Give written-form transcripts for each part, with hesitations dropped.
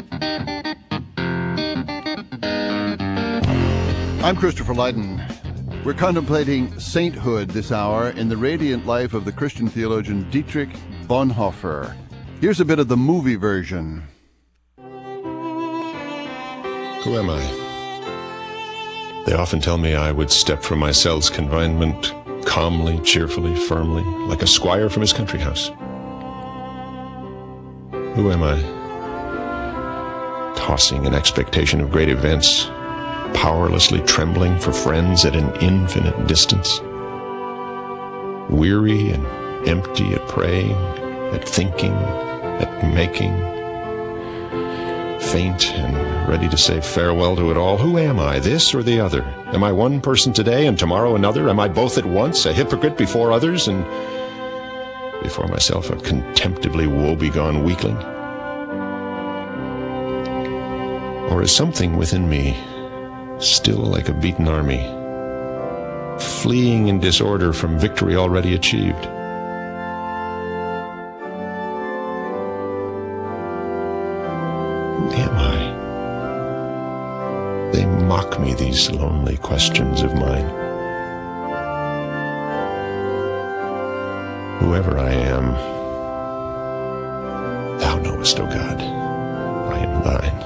I'm Christopher Lydon. We're contemplating sainthood this hour in the radiant life of the Christian theologian Dietrich Bonhoeffer. Here's a bit of the movie version. Who am I? They often tell me I would step from my cell's confinement calmly, cheerfully, firmly, like a squire from his country house. Who am I? Tossing in expectation of great events, powerlessly trembling for friends at an infinite distance. Weary and empty at praying, at thinking, at making. Faint and ready to say farewell to it all. Who am I, this or the other? Am I one person today and tomorrow another? Am I both at once, a hypocrite before others and before myself a contemptibly woebegone weakling? Or is something within me still like a beaten army, fleeing in disorder from victory already achieved? Who am I? They mock me, these lonely questions of mine. Whoever I am, thou knowest, O God, I am thine.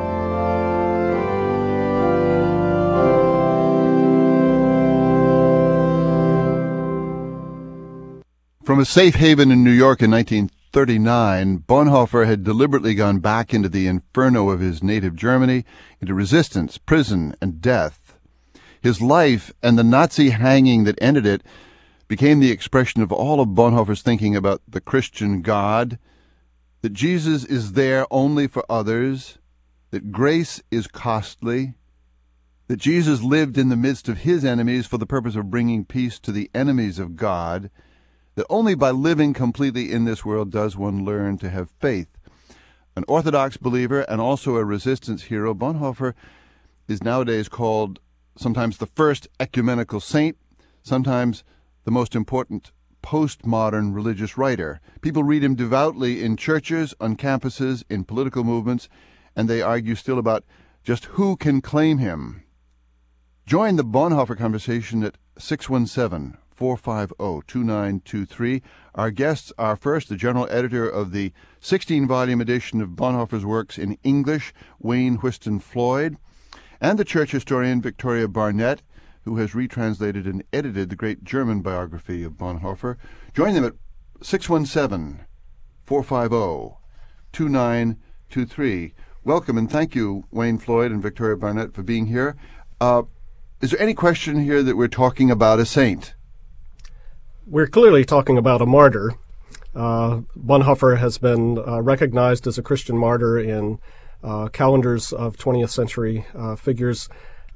From a safe haven in New York in 1939, Bonhoeffer had deliberately gone back into the inferno of his native Germany, into resistance, prison, and death. His life and the Nazi hanging that ended it became the expression of all of Bonhoeffer's thinking about the Christian God, that Jesus is there only for others, that grace is costly, that Jesus lived in the midst of his enemies for the purpose of bringing peace to the enemies of God, that only by living completely in this world does one learn to have faith. An Orthodox believer and also a resistance hero, Bonhoeffer is nowadays called sometimes the first ecumenical saint, sometimes the most important postmodern religious writer. People read him devoutly in churches, on campuses, in political movements, and they argue still about just who can claim him. Join the Bonhoeffer conversation at 617-450-2923. Our guests are first the general editor of the 16-volume edition of Bonhoeffer's works in English, Wayne Whiston Floyd, and the church historian Victoria Barnett, who has retranslated and edited the great German biography of Bonhoeffer. Join them at 617-450-2923. Welcome and thank you, Wayne Floyd and Victoria Barnett, for being here. Is there any question here that we're talking about a saint? We're clearly talking about a martyr. Bonhoeffer has been recognized as a Christian martyr in calendars of 20th century figures.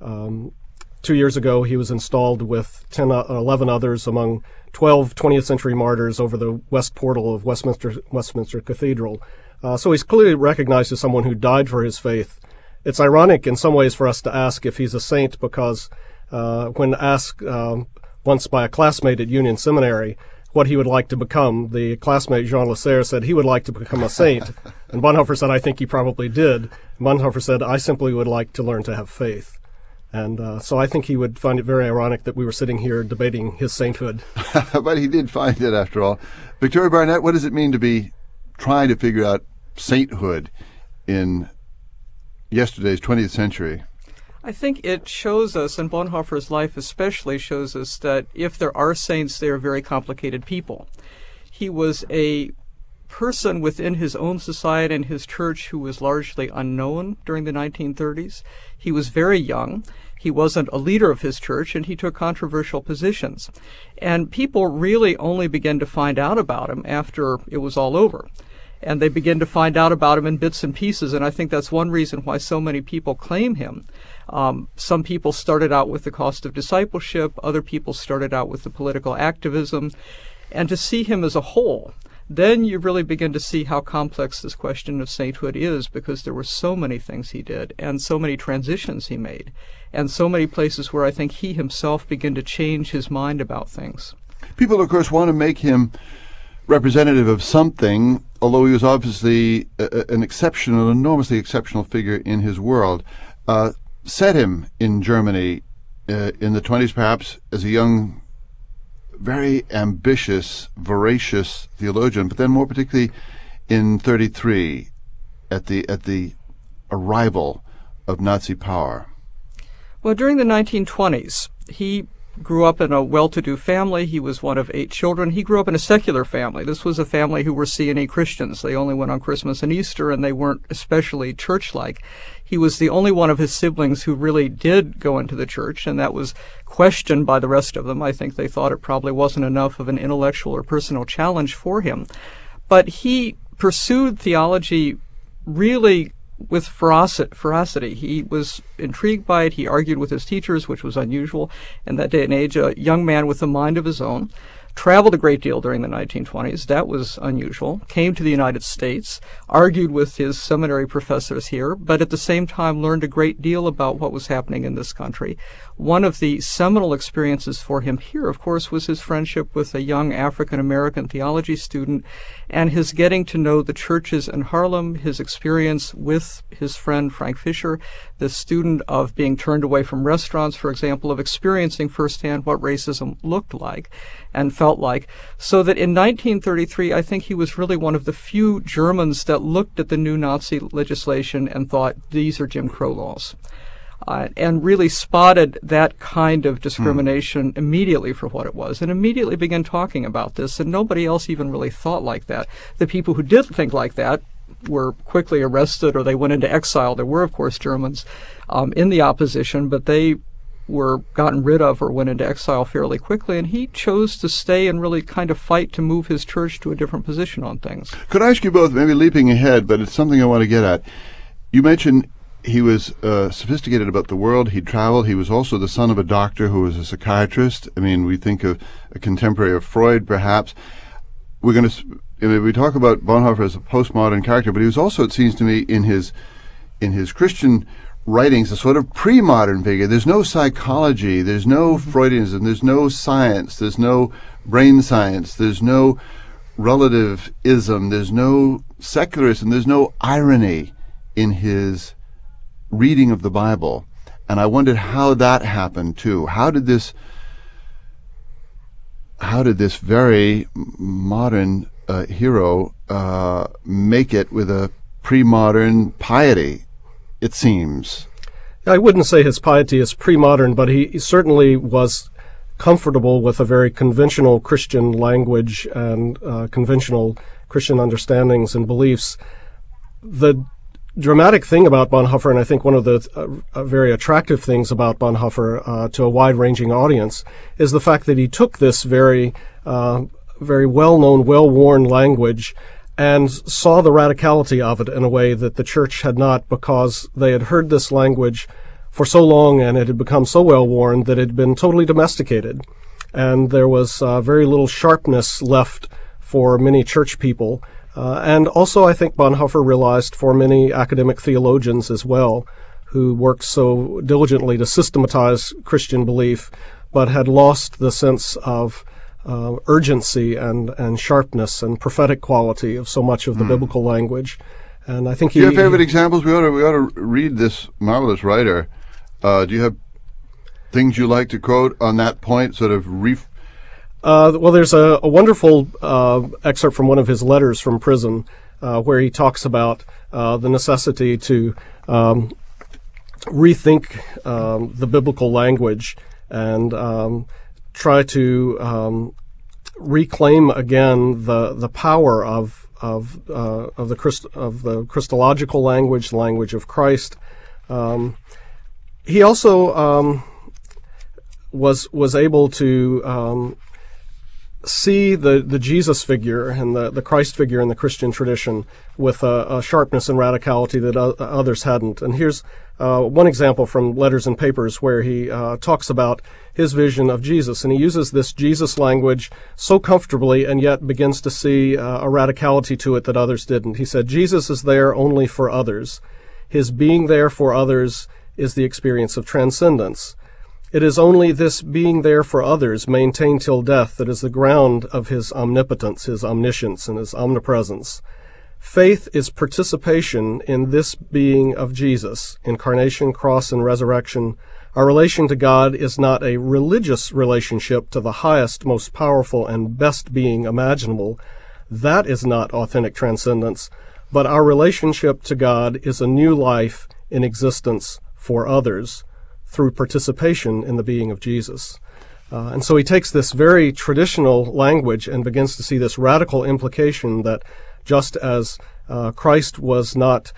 2 years ago, he was installed with 11 others among 12 20th century martyrs over the west portal of Westminster Cathedral. So he's clearly recognized as someone who died for his faith. It's ironic in some ways for us to ask if he's a saint because when asked once by a classmate at Union Seminary what he would like to become, the classmate Jean Lasserre said he would like to become a saint. And Bonhoeffer said, I think he probably did. And Bonhoeffer said, I simply would like to learn to have faith. And so I think he would find it very ironic that we were sitting here debating his sainthood. But he did find it, after all. Victoria Barnett, what does it mean to be trying to figure out sainthood in yesterday's 20th century? I think it shows us, and Bonhoeffer's life especially shows us, that if there are saints, they are very complicated people. He was a person within his own society and his church who was largely unknown during the 1930s. He was very young. He wasn't a leader of his church, and he took controversial positions. And people really only began to find out about him after it was all over. And they begin to find out about him in bits and pieces, and I think that's one reason why so many people claim him. Some people started out with the cost of discipleship, other people started out with the political activism, and to see him as a whole, then you really begin to see how complex this question of sainthood is, because there were so many things he did, and so many transitions he made, and so many places where I think he himself began to change his mind about things. People, of course, want to make him representative of something, although he was obviously an exceptional, enormously exceptional figure in his world. Set him in Germany in the 20s, perhaps, as a young, very ambitious, voracious theologian, but then more particularly in 1933, at the arrival of Nazi power. Well, during the 1920s, he grew up in a well-to-do family. He was one of 8 children. He grew up in a secular family. This was a family who were C&E Christians. They only went on Christmas and Easter, and they weren't especially church-like. He was the only one of his siblings who really did go into the church, and that was questioned by the rest of them. I think they thought it probably wasn't enough of an intellectual or personal challenge for him. But he pursued theology really with ferocity. He was intrigued by it. He argued with his teachers, which was unusual in that day and age. A young man with a mind of his own. Traveled a great deal during the 1920s. That was unusual. Came to the United States, argued with his seminary professors here, but at the same time learned a great deal about what was happening in this country. One of the seminal experiences for him here, of course, was his friendship with a young African-American theology student and his getting to know the churches in Harlem, his experience with his friend Frank Fisher, the student of being turned away from restaurants, for example, of experiencing firsthand what racism looked like and felt like. So that in 1933, I think he was really one of the few Germans that looked at the new Nazi legislation and thought, these are Jim Crow laws. And really spotted that kind of discrimination immediately for what it was, and immediately began talking about this, and nobody else even really thought like that. The people who did think like that were quickly arrested or they went into exile. There were, of course, Germans in the opposition, but they were gotten rid of or went into exile fairly quickly, and he chose to stay and really kind of fight to move his church to a different position on things. Could I ask you both, maybe leaping ahead, but it's something I want to get at. You mentioned he was sophisticated about the world. He traveled. He was also the son of a doctor who was a psychiatrist. I mean, we think of a contemporary of Freud, perhaps. We're going to, we talk about Bonhoeffer as a postmodern character, but he was also, it seems to me, in his Christian writings, a sort of pre-modern figure. There's no psychology. There's no Freudianism. There's no science. There's no brain science. There's no relativism. There's no secularism. There's no irony in his reading of the Bible. And I wondered how that happened too. How did this very modern hero make it with a pre-modern piety, it seems? I wouldn't say his piety is pre-modern, but he certainly was comfortable with a very conventional Christian language and conventional Christian understandings and beliefs. The dramatic thing about Bonhoeffer, and I think one of the very attractive things about Bonhoeffer to a wide-ranging audience, is the fact that he took this very well-known, well-worn language and saw the radicality of it in a way that the church had not, because they had heard this language for so long and it had become so well-worn that it had been totally domesticated. And there was very little sharpness left for many church people. And also, I think Bonhoeffer realized for many academic theologians as well, who worked so diligently to systematize Christian belief, but had lost the sense of urgency and sharpness and prophetic quality of so much of the biblical language. And I think do you have favorite examples? We ought to read this marvelous writer. Do you have things you like to quote on that point, sort of well, there's a wonderful excerpt from one of his letters from prison where he talks about the necessity to rethink the biblical language and try to reclaim again the power of the Christological language, the language of Christ. He also was able to see the Jesus figure and the Christ figure in the Christian tradition with a sharpness and radicality that others hadn't. And here's one example from Letters and Papers where he talks about his vision of Jesus, and he uses this Jesus language so comfortably and yet begins to see a radicality to it that others didn't. He said, Jesus is there only for others. His being there for others is the experience of transcendence. It is only this being there for others, maintained till death, that is the ground of his omnipotence, his omniscience, and his omnipresence. Faith is participation in this being of Jesus, incarnation, cross, and resurrection. Our relation to God is not a religious relationship to the highest, most powerful, and best being imaginable. That is not authentic transcendence. But our relationship to God is a new life in existence for others through participation in the being of Jesus. And so he takes this very traditional language and begins to see this radical implication that just as Christ was not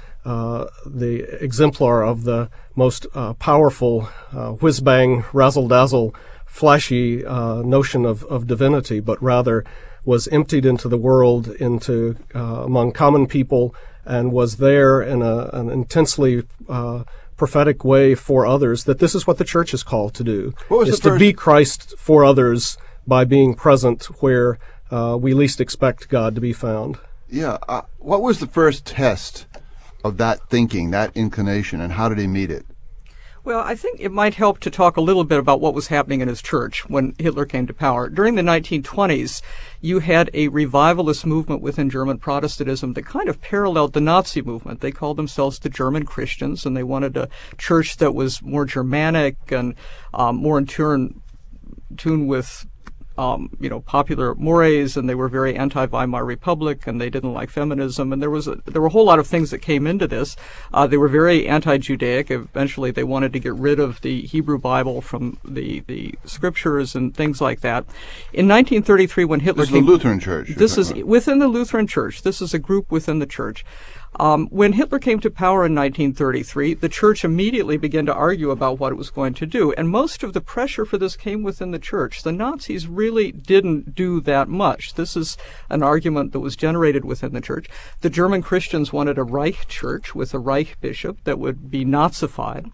the exemplar of the most powerful, whiz-bang, razzle-dazzle, flashy notion of divinity, but rather was emptied into the world, into among common people, and was there in an intensely prophetic way for others, that this is what the church is called to do, is to be Christ for others by being present where we least expect God to be found. Yeah. What was the first test of that thinking, that inclination, and how did he meet it? Well, I think it might help to talk a little bit about what was happening in his church when Hitler came to power. During the 1920s, you had a revivalist movement within German Protestantism that kind of paralleled the Nazi movement. They called themselves the German Christians, and they wanted a church that was more Germanic and more in tune with popular mores, and they were very anti-Weimar Republic, and they didn't like feminism, and there were a whole lot of things that came into this. They were very anti-Judaic. Eventually, they wanted to get rid of the Hebrew Bible from the scriptures and things like that. In 1933, when Hitler came... This is the Lutheran Church. This is within the Lutheran Church. This is a group within the church. When Hitler came to power in 1933, the church immediately began to argue about what it was going to do, and most of the pressure for this came within the church. The Nazis really didn't do that much. This is an argument that was generated within the church. The German Christians wanted a Reich church with a Reich bishop that would be Nazified.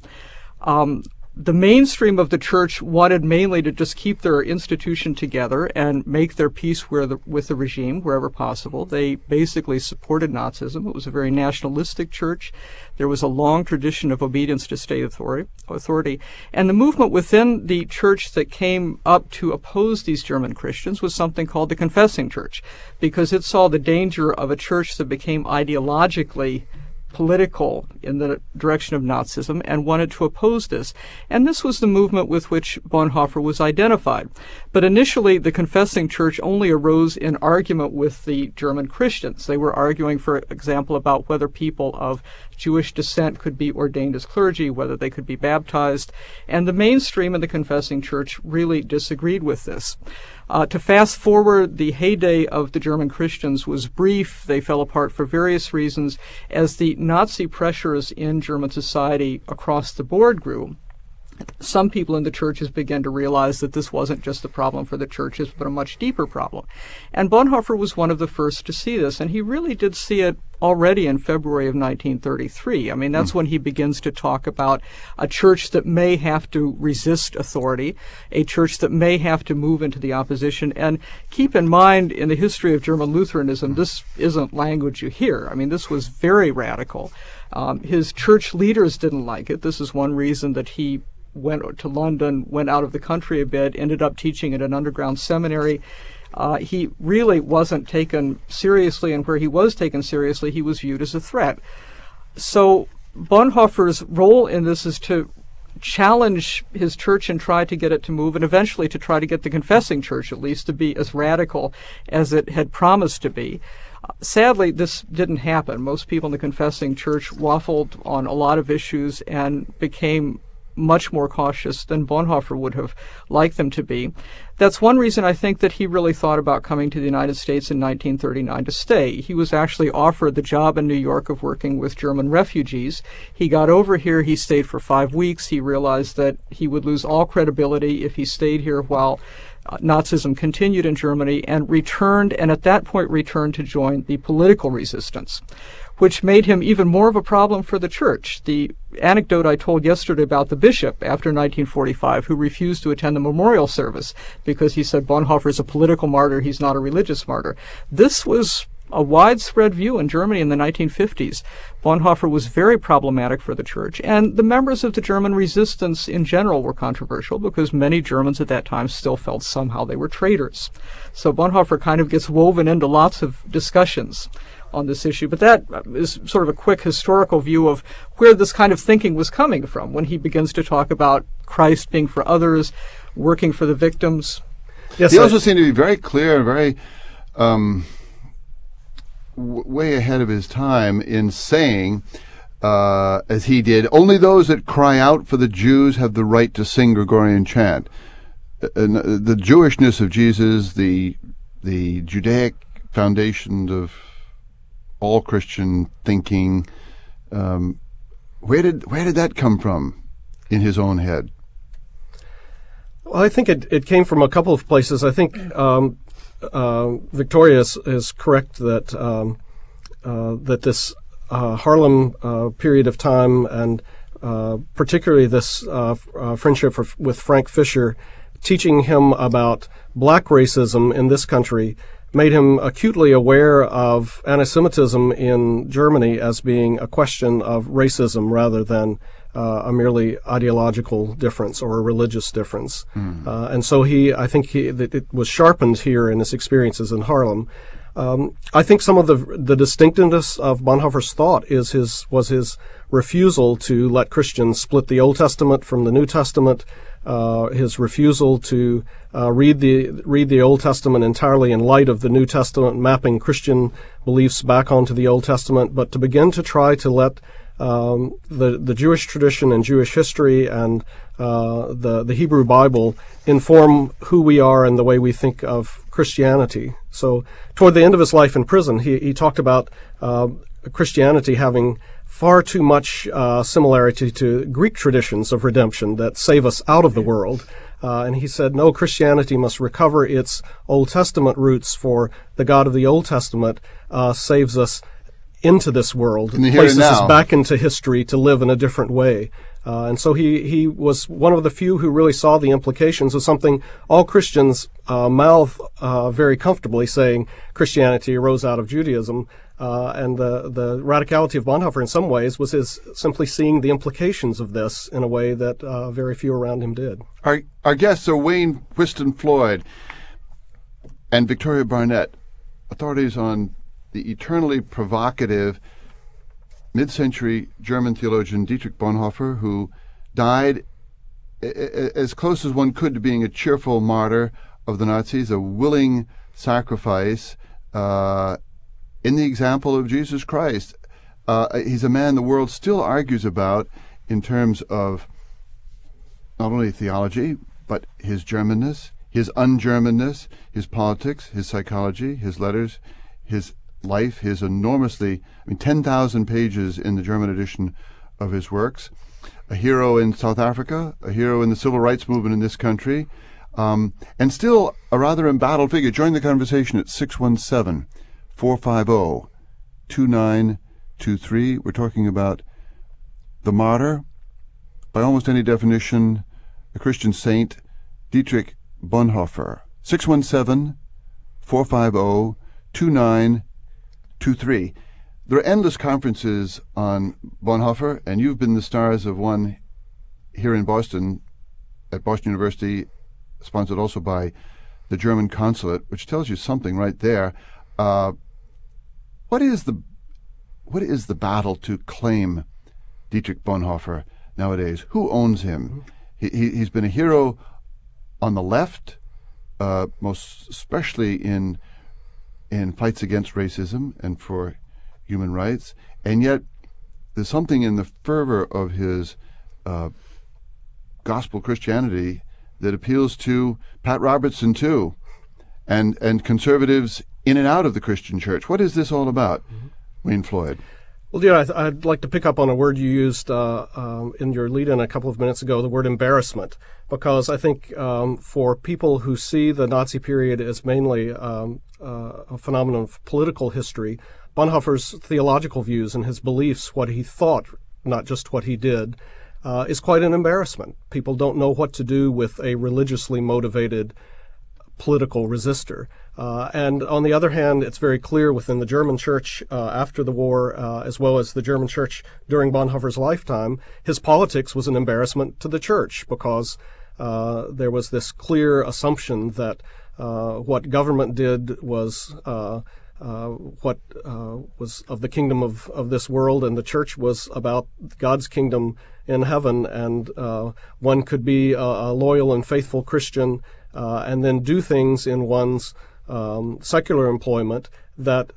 The mainstream of the church wanted mainly to just keep their institution together and make their peace with the regime wherever possible. They basically supported Nazism. It was a very nationalistic church. There was a long tradition of obedience to state authority. And the movement within the church that came up to oppose these German Christians was something called the Confessing Church, because it saw the danger of a church that became ideologically political in the direction of Nazism and wanted to oppose this. And this was the movement with which Bonhoeffer was identified. But initially, the Confessing Church only arose in argument with the German Christians. They were arguing, for example, about whether people of Jewish descent could be ordained as clergy, whether they could be baptized. And the mainstream of the Confessing Church really disagreed with this. To fast forward, the heyday of the German Christians was brief. They fell apart for various reasons as the Nazi pressures in German society across the board grew. Some people in the churches began to realize that this wasn't just a problem for the churches, but a much deeper problem. And Bonhoeffer was one of the first to see this, and he really did see it already in February of 1933. I mean, that's when he begins to talk about a church that may have to resist authority, a church that may have to move into the opposition. And keep in mind, in the history of German Lutheranism, this isn't language you hear. I mean, this was very radical. His church leaders didn't like it. This is one reason that he went to London, went out of the country a bit, ended up teaching at an underground seminary. He really wasn't taken seriously, and where he was taken seriously, he was viewed as a threat. So Bonhoeffer's role in this is to challenge his church and try to get it to move, and eventually to try to get the Confessing Church, at least, to be as radical as it had promised to be. Sadly, this didn't happen. Most people in the Confessing Church waffled on a lot of issues and became much more cautious than Bonhoeffer would have liked them to be. That's one reason I think that he really thought about coming to the United States in 1939 to stay. He was actually offered the job in New York of working with German refugees. He got over here, he stayed for 5 weeks. He realized that he would lose all credibility if he stayed here while Nazism continued in Germany, and returned, and at that point returned to join the political resistance, which made him even more of a problem for the church. The anecdote I told yesterday about the bishop after 1945 who refused to attend the memorial service because he said Bonhoeffer is a political martyr, he's not a religious martyr. This was a widespread view in Germany in the 1950s. Bonhoeffer was very problematic for the church, and the members of the German resistance in general were controversial because many Germans at that time still felt somehow they were traitors. So Bonhoeffer kind of gets woven into lots of discussions on this issue. But that is sort of a quick historical view of where this kind of thinking was coming from when he begins to talk about Christ being for others, working for the victims. Yes, he also seemed to be very clear and very way ahead of his time in saying, as he did, only those that cry out for the Jews have the right to sing Gregorian chant. The Jewishness of Jesus, the Judaic foundations of all Christian thinking, where did that come from in his own head? Well, I think it came from a couple of places. I think Victoria is correct that that this Haarlem period of time, and particularly this friendship with Frank Fischer, teaching him about black racism in this country, made him acutely aware of anti-Semitism in Germany as being a question of racism rather than a merely ideological difference or a religious difference. And so I think it was sharpened here in his experiences in Haarlem. I think some of the distinctiveness of Bonhoeffer's thought was his refusal to let Christians split the Old Testament from the New Testament, his refusal to read the Old Testament entirely in light of the New Testament, mapping Christian beliefs back onto the Old Testament, but to begin to try to let the Jewish tradition and Jewish history and the Hebrew Bible inform who we are and the way we think of Christianity. So toward the end of his life in prison, he talked about Christianity having far too much similarity to Greek traditions of redemption that save us out of the world. And he said, no, Christianity must recover its Old Testament roots, for the God of the Old Testament saves us into this world, places us back into history to live in a different way. And so he was one of the few who really saw the implications of something all Christians mouth very comfortably, saying Christianity arose out of Judaism. And the radicality of Bonhoeffer in some ways was his simply seeing the implications of this in a way that very few around him did. Our guests are Wayne Whiston Floyd and Victoria Barnett, authorities on the eternally provocative mid-century German theologian Dietrich Bonhoeffer, who died as close as one could to being a cheerful martyr of the Nazis, a willing sacrifice in the example of Jesus Christ. He's a man the world still argues about in terms of not only theology, but his Germanness, his un-Germanness, his politics, his psychology, his letters, his life, his enormously, 10,000 pages in the German edition of his works. A hero in South Africa, a hero in the civil rights movement in this country, and still a rather embattled figure. Join the conversation at 617-450-2923. We're talking about the martyr, by almost any definition, a Christian saint, Dietrich Bonhoeffer. 617-450-2923. There are endless conferences on Bonhoeffer, and you've been the stars of one here in Boston, at Boston University, sponsored also by the German consulate, which tells you something right there. What is the battle to claim Dietrich Bonhoeffer nowadays? Who owns him? He's been a hero on the left, most especially in fights against racism and for human rights, and yet there's something in the fervor of his gospel Christianity that appeals to Pat Robertson too, and conservatives in and out of the Christian church. What is this all about, Wayne Floyd? Well, yeah, I'd like to pick up on a word you used in your lead-in a couple of minutes ago, the word embarrassment, because I think for people who see the Nazi period as mainly a phenomenon of political history, Bonhoeffer's theological views and his beliefs, what he thought, not just what he did, is quite an embarrassment. People don't know what to do with a religiously motivated political resistor. And on the other hand, it's very clear within the German church after the war, as well as the German church during Bonhoeffer's lifetime, his politics was an embarrassment to the church because there was this clear assumption that what government did was what was of the kingdom of this world, and the church was about God's kingdom in heaven, and one could be a loyal and faithful Christian and then do things in one's secular employment that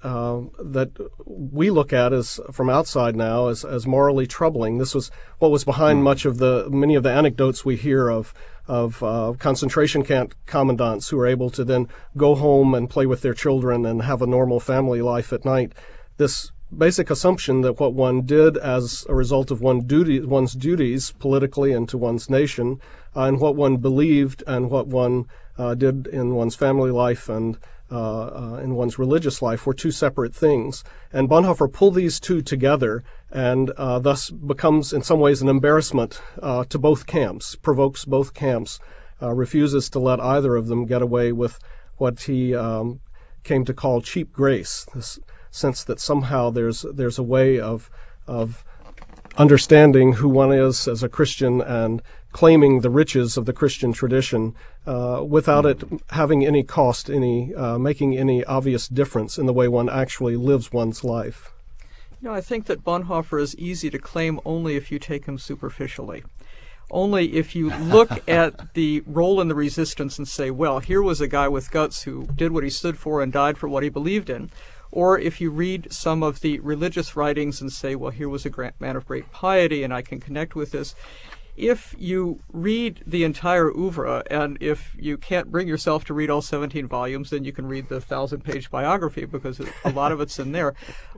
we look at as from outside now as morally troubling. This was what was behind many of the anecdotes we hear of concentration camp commandants who are able to then go home and play with their children and have a normal family life at night. This basic assumption that what one did as a result of one's duties politically and to one's nation, and what one believed and what one did in one's family life and in one's religious life were two separate things. And Bonhoeffer pulled these two together and thus becomes in some ways an embarrassment to both camps, provokes both camps, refuses to let either of them get away with what he came to call cheap grace, this sense that somehow there's a way of understanding who one is as a Christian and claiming the riches of the Christian tradition without it having any cost, making any obvious difference in the way one actually lives one's life. I think that Bonhoeffer is easy to claim only if you take him superficially. Only if you look at the role in the resistance and say, well, here was a guy with guts who did what he stood for and died for what he believed in. Or if you read some of the religious writings and say, well, here was a man of great piety and I can connect with this. If you read the entire oeuvre, and if you can't bring yourself to read all 17 volumes, then you can read the 1,000-page biography because a lot of it's in there.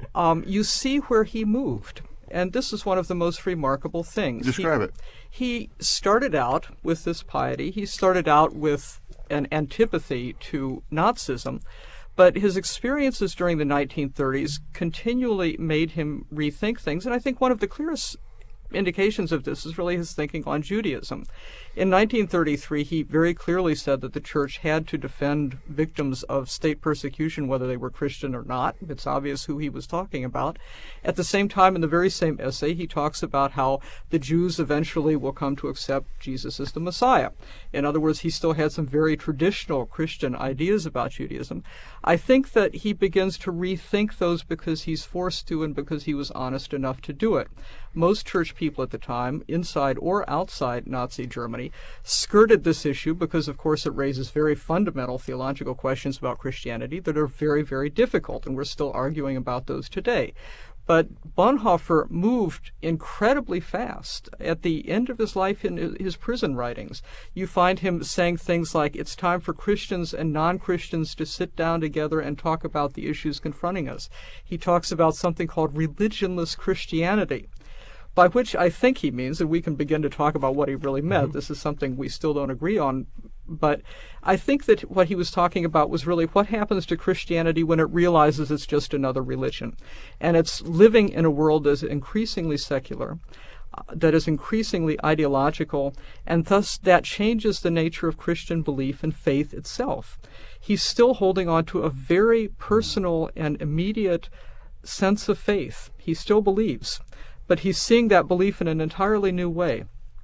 You see where he moved. And this is one of the most remarkable things. Describe it. He started out with this piety. He started out with an antipathy to Nazism. But his experiences during the 1930s continually made him rethink things. And I think one of the clearest indications of this is really his thinking on Judaism. In 1933, he very clearly said that the church had to defend victims of state persecution, whether they were Christian or not. It's obvious who he was talking about. At the same time, in the very same essay, he talks about how the Jews eventually will come to accept Jesus as the Messiah. In other words, he still had some very traditional Christian ideas about Judaism. I think that he begins to rethink those because he's forced to and because he was honest enough to do it. Most church people at the time, inside or outside Nazi Germany, skirted this issue because, of course, it raises very fundamental theological questions about Christianity that are very, very difficult, and we're still arguing about those today. But Bonhoeffer moved incredibly fast. At the end of his life in his prison writings, you find him saying things like, it's time for Christians and non-Christians to sit down together and talk about the issues confronting us. He talks about something called religionless Christianity, by which I think he means, and we can begin to talk about what he really meant. This is something we still don't agree on. But I think that what he was talking about was really what happens to Christianity when it realizes it's just another religion. And it's living in a world that is increasingly secular, that is increasingly ideological, and thus that changes the nature of Christian belief and faith itself. He's still holding on to a very personal and immediate sense of faith. He still believes, but he's seeing that belief in an entirely new way.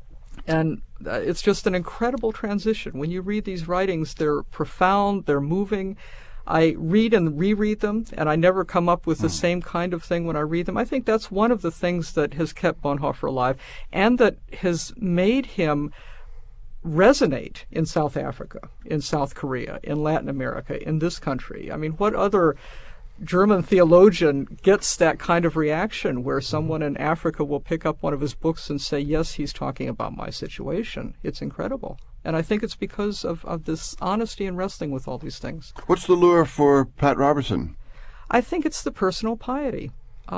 And it's just an incredible transition. When you read these writings, they're profound, they're moving. I read and reread them, and I never come up with the same kind of thing when I read them. I think that's one of the things that has kept Bonhoeffer alive and that has made him resonate in South Africa, in South Korea, in Latin America, in this country. I mean, what other German theologian gets that kind of reaction where someone in Africa will pick up one of his books and say, yes, he's talking about my situation? It's incredible. And I think it's because of this honesty and wrestling with all these things. What's the lure for Pat Robertson? I think it's the personal piety.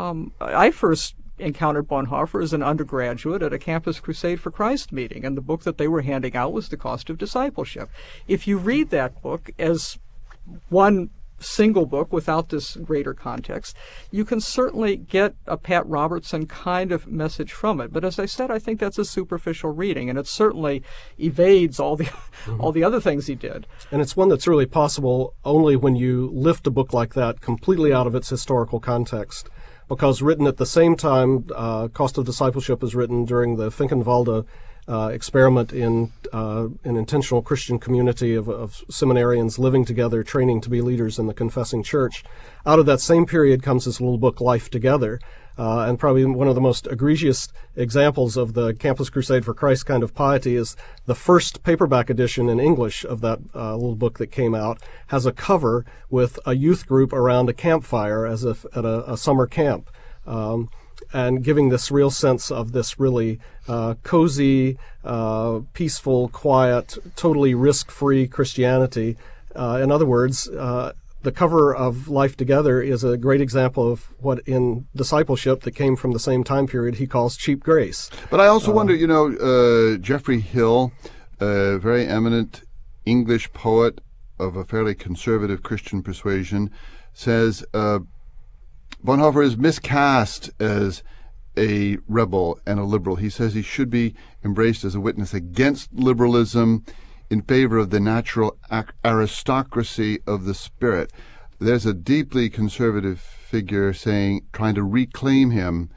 I first encountered Bonhoeffer as an undergraduate at a Campus Crusade for Christ meeting, and the book that they were handing out was The Cost of Discipleship. If you read that book as one single book without this greater context, you can certainly get a Pat Robertson kind of message from it. But as I said, I think that's a superficial reading, and it certainly evades all the all the other things he did. And it's one that's really possible only when you lift a book like that completely out of its historical context. Because written at the same time, Cost of Discipleship is written during the Finkenwalde experiment in an intentional Christian community of seminarians living together, training to be leaders in the confessing church. Out of that same period comes this little book, Life Together, and probably one of the most egregious examples of the Campus Crusade for Christ kind of piety is the first paperback edition in English of that little book that came out has a cover with a youth group around a campfire as if at a summer camp. And giving this real sense of this really cozy, peaceful, quiet, totally risk-free Christianity. In other words, the cover of Life Together is a great example of what in discipleship that came from the same time period he calls cheap grace. But I also wonder, Geoffrey Hill, a very eminent English poet of a fairly conservative Christian persuasion, says Bonhoeffer is miscast as a rebel and a liberal. He says he should be embraced as a witness against liberalism in favor of the natural aristocracy of the spirit. There's a deeply conservative figure trying to reclaim him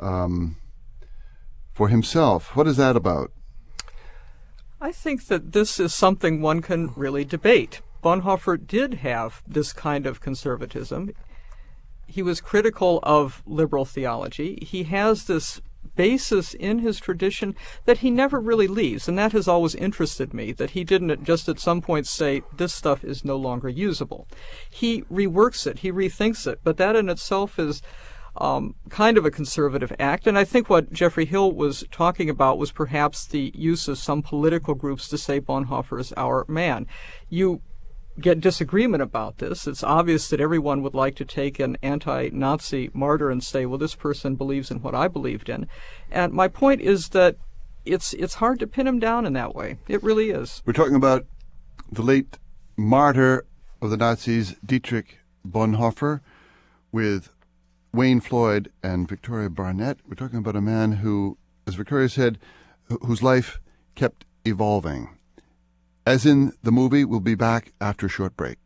for himself. What is that about? I think that this is something one can really debate. Bonhoeffer did have this kind of conservatism. He was critical of liberal theology. He has this basis in his tradition that he never really leaves, and that has always interested me, that he didn't just at some point say, this stuff is no longer usable. He reworks it, he rethinks it, but that in itself is kind of a conservative act, and I think what Geoffrey Hill was talking about was perhaps the use of some political groups to say Bonhoeffer is our man. You get disagreement about this. It's obvious that everyone would like to take an anti-Nazi martyr and say, well, this person believes in what I believed in. And my point is that it's hard to pin him down in that way. It really is. We're talking about the late martyr of the Nazis, Dietrich Bonhoeffer, with Wayne Floyd and Victoria Barnett. We're talking about a man who, as Victoria said, whose life kept evolving. As in the movie, we'll be back after a short break.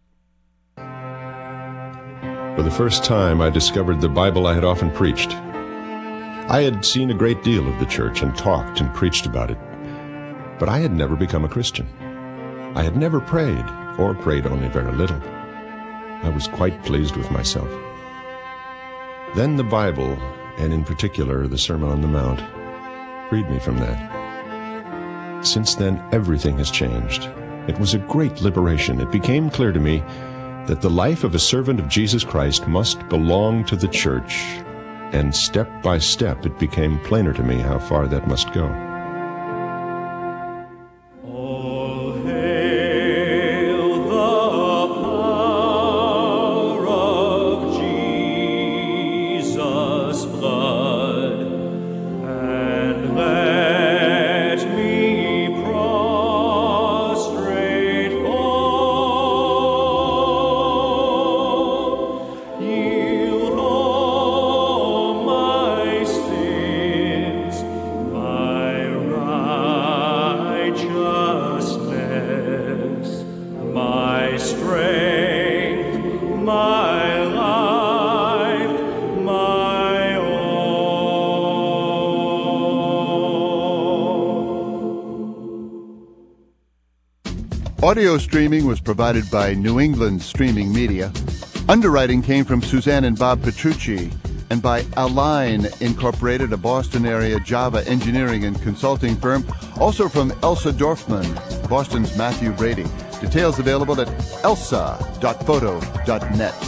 For the first time, I discovered the Bible I had often preached. I had seen a great deal of the church and talked and preached about it, but I had never become a Christian. I had never prayed, or prayed only very little. I was quite pleased with myself. Then the Bible, and in particular the Sermon on the Mount, freed me from that. Since then, everything has changed. It was a great liberation. It became clear to me that the life of a servant of Jesus Christ must belong to the church, and step by step it became plainer to me how far that must go. Audio streaming was provided by New England Streaming Media. Underwriting came from Suzanne and Bob Petrucci and by Align Incorporated, a Boston area Java engineering and consulting firm. Also from Elsa Dorfman, Boston's Matthew Brady. Details available at elsa.photo.net.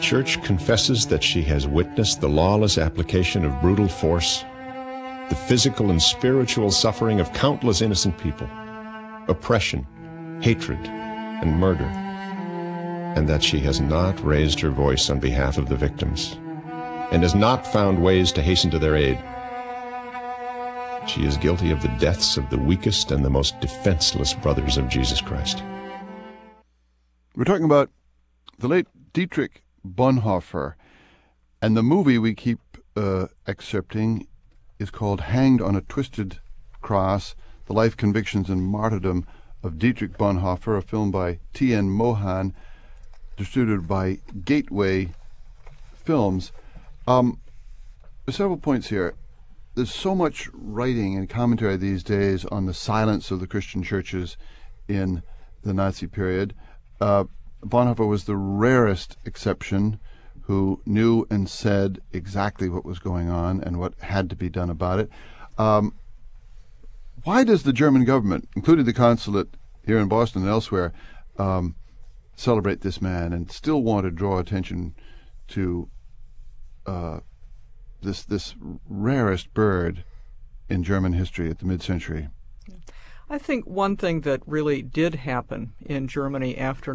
Church confesses that she has witnessed the lawless application of brutal force, the physical and spiritual suffering of countless innocent people, oppression, hatred, and murder, and that she has not raised her voice on behalf of the victims and has not found ways to hasten to their aid. She is guilty of the deaths of the weakest and the most defenseless brothers of Jesus Christ. We're talking about the late Dietrich Bonhoeffer, and the movie we keep excerpting is called Hanged on a Twisted Cross, The Life, Convictions, and Martyrdom of Dietrich Bonhoeffer, a film by T.N. Mohan, distributed by Gateway Films. There's several points here. There's so much writing and commentary these days on the silence of the Christian churches in the Nazi period. Bonhoeffer was the rarest exception who knew and said exactly what was going on and what had to be done about it. Why does the German government, including the consulate here in Boston and elsewhere, celebrate this man and still want to draw attention to this rarest bird in German history at the mid-century? I think one thing that really did happen in Germany after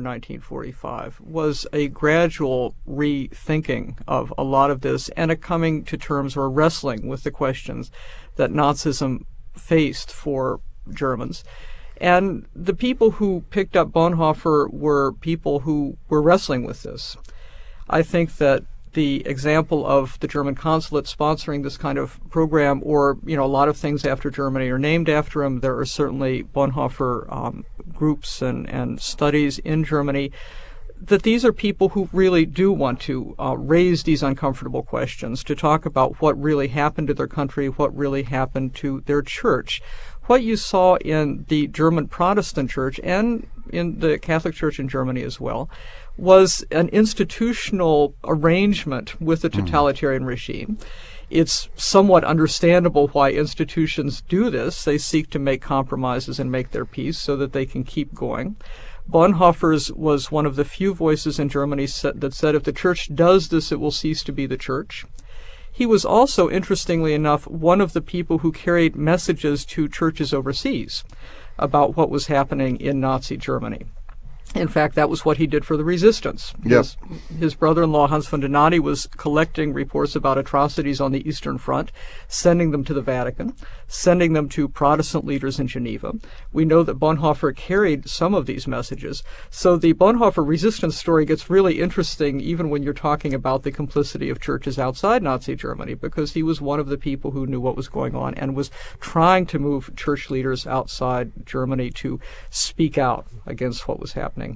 1945 was a gradual rethinking of a lot of this and a coming to terms or wrestling with the questions that Nazism faced for Germans. And the people who picked up Bonhoeffer were people who were wrestling with this. I think that the example of the German consulate sponsoring this kind of program, or, a lot of things after Germany are named after him. There are certainly Bonhoeffer groups and studies in Germany, that these are people who really do want to raise these uncomfortable questions, to talk about what really happened to their country, what really happened to their church. What you saw in the German Protestant church and in the Catholic Church in Germany as well was an institutional arrangement with the totalitarian regime. It's somewhat understandable why institutions do this. They seek to make compromises and make their peace so that they can keep going. Bonhoeffer's was one of the few voices in Germany that said if the church does this, it will cease to be the church. He was also, interestingly enough, one of the people who carried messages to churches overseas about what was happening in Nazi Germany. In fact, that was what he did for the resistance. Yes. His brother-in-law, Hans von Donati, was collecting reports about atrocities on the Eastern Front, sending them to the Vatican, sending them to Protestant leaders in Geneva. We know that Bonhoeffer carried some of these messages. So the Bonhoeffer resistance story gets really interesting even when you're talking about the complicity of churches outside Nazi Germany, because he was one of the people who knew what was going on and was trying to move church leaders outside Germany to speak out against what was happening.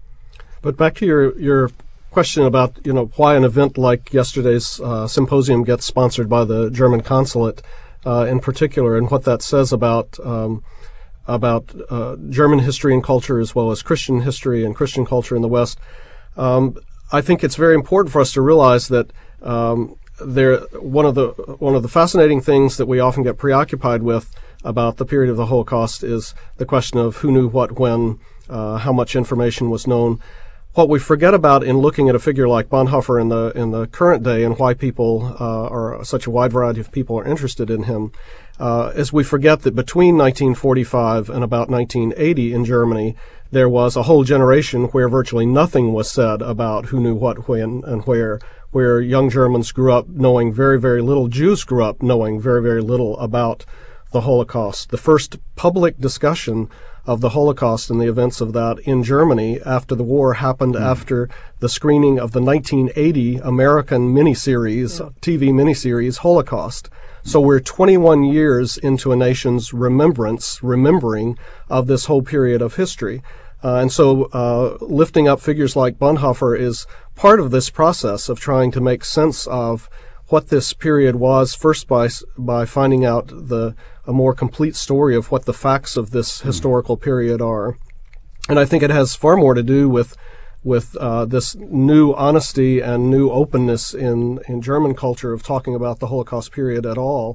But back to your question about, why an event like yesterday's symposium gets sponsored by the German consulate in particular, and what that says about German history and culture as well as Christian history and Christian culture in the West. I think it's very important for us to realize that one of the fascinating things that we often get preoccupied with about the period of the Holocaust is the question of who knew what when, how much information was known. What we forget about in looking at a figure like Bonhoeffer in the current day and why people or such a wide variety of people are interested in him is we forget that between 1945 and about 1980 in Germany, there was a whole generation where virtually nothing was said about who knew what when and where young Germans grew up knowing very, very little. Jews grew up knowing very, very little about the Holocaust. The first public discussion of the Holocaust and the events of that in Germany after the war happened after the screening of the 1980 American TV miniseries, Holocaust. So we're 21 years into a nation's remembering of this whole period of history. And so lifting up figures like Bonhoeffer is part of this process of trying to make sense of what this period was, first by finding out a more complete story of what the facts of this historical period are. And I think it has far more to do with this new honesty and new openness in German culture of talking about the Holocaust period at all,